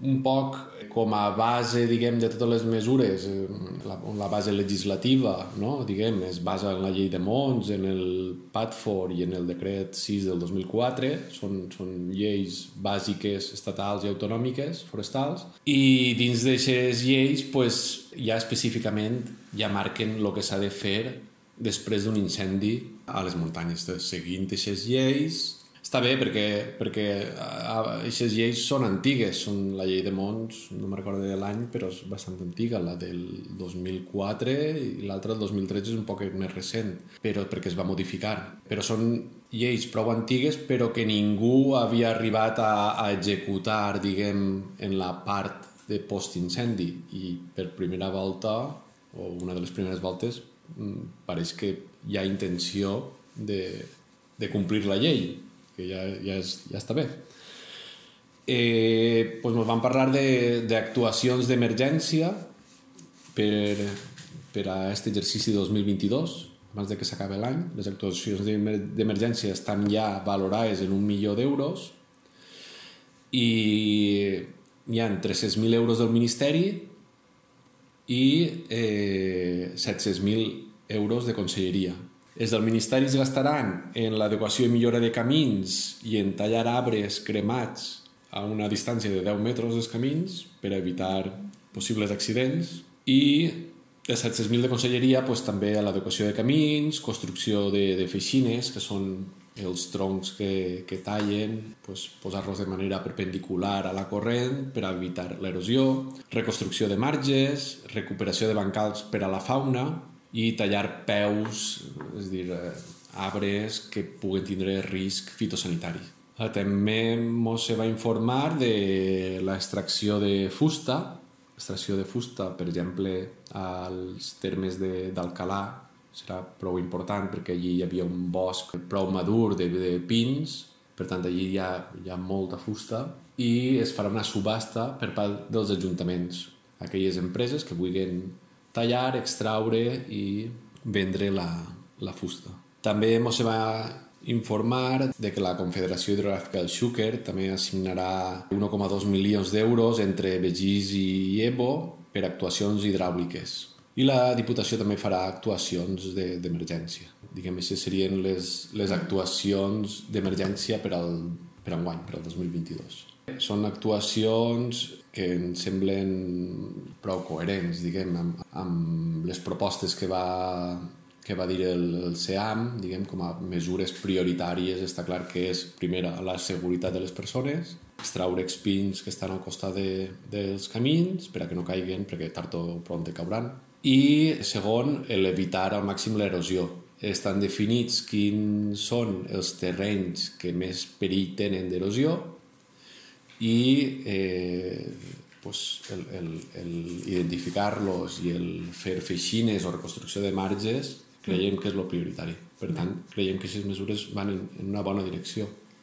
un poc com a base, diguem, de totes les mesures, la base legislativa, no? Diguem, es basa en la llei de Mons, en el PADFOR i en el decret 6 del 2004, són lleis bàsiques estatals i autonòmiques, forestals, i dins d'aquestes lleis pues, ja específicament ja marquen el que s'ha de fer després d'un incendi a les muntanyes. Seguint aquestes lleis, està bé perquè aquestes lleis són antigues, són la llei de Mons, no me'n recordo de l'any, però és bastant antiga, la del 2004 i l'altra del 2013 és un poc més recent, però perquè es va modificar. Però són lleis prou antigues, però que ningú havia arribat a executar, diguem, en la part de post-incendi. I per primera volta, o una de les primeres voltes, pareix que hi ha intenció de complir la llei, que ja està bé. Doncs ens van parlar d'actuacions d'emergència per a aquest exercici 2022, abans de que s'acabi l'any. Les actuacions d'emergència estan ja valorades en 1 milió d'euros i hi ha 300.000 euros del Ministeri i 700.000 euros de Conselleria. Els del Ministeri es gastaran en l'adequació i millora de camins i en tallar arbres cremats a una distància de 10 metres dels camins per evitar possibles accidents, i els 700.000 de Conselleria pues, també a l'adequació de camins, construcció de feixines, que són els troncs que tallen, pues, posar-los de manera perpendicular a la corrent per evitar l'erosió, reconstrucció de marges, recuperació de bancals per a la fauna, i tallar peus, és a dir, arbres que puguen tindre risc fitosanitari. També ens va informar de l'extracció de fusta. L'extracció de fusta, per exemple, als termes d'Alcalà, serà prou important perquè allí hi havia un bosc prou madur de pins, per tant allí hi ha molta fusta, i es farà una subhasta per part dels ajuntaments, aquelles empreses que vulguin tallar, extraure i vendre la fusta. També ens va informar de que la Confederació Hidrogràfica del Xúquer també assignarà 1,2 milions d'euros entre Begís i Ebo per actuacions hidràuliques. I la Diputació també farà actuacions d'emergència. Diguem, aquestes serien les actuacions d'emergència per enguany, per al 2022. Són actuacions que em semblen prou coherents, diguem, amb les propostes que va dir el CEAM, diguem, com a mesures prioritàries. Està clar que és, primera, la seguretat de les persones, extraure espins que estan al costat dels camins per a que no caiguen, perquè tard o pront cauran. I, segon, evitar al màxim l'erosió. Estan definits quins són els terrenys que més perill tenen d'erosió i identificar-los i el fer feixines o reconstrucció de marges creiem que és el prioritari. Per tant, creiem que aquestes mesures van en una bona direcció.